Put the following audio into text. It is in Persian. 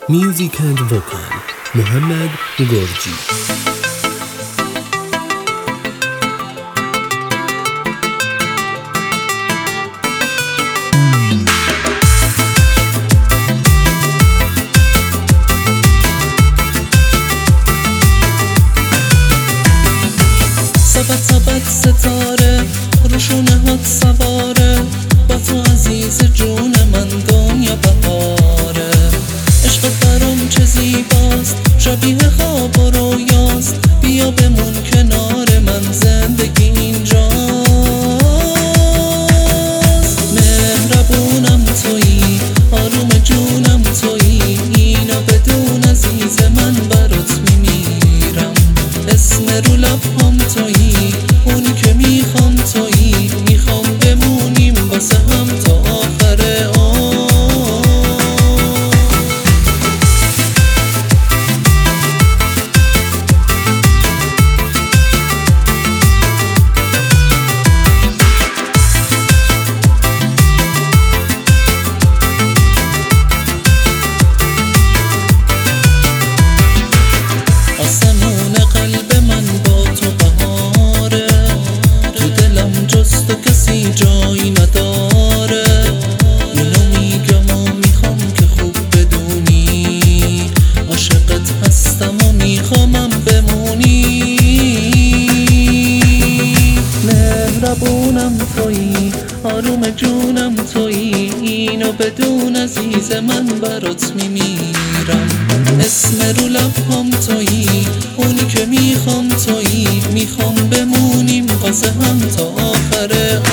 Music and Vocal محمد گرجی. سبت ستاره روشونه هات سواره، با تو عزیز جون من دنیا بهاره. عشق برام چه زیباست، شبیه خواب و رویاست، بیا بمون کنار من، زندگی اینجاست. مهربونم تویی، آروم جونم تویی، اینو بدون عزیز من برات میمیرم. اسم رو لبام تویی، اونی که میخوام تویی، میخوام بمونیم واسه هم تا آخر عمر. آسمون قلب من با تو بهاره، تو دلم جز تو کسی جایی نداره. اینو میگم و میخوام که خوب بدونی، عاشقت هستم و میخوامم بمونی. مهربونم تویی، آروم جونم تویی، اینو بدون عزیز من برات میمیرم. اسم رو لبام تویی، اونی که میخوام تویی، میخوام بمونیم واسه هم تا آخر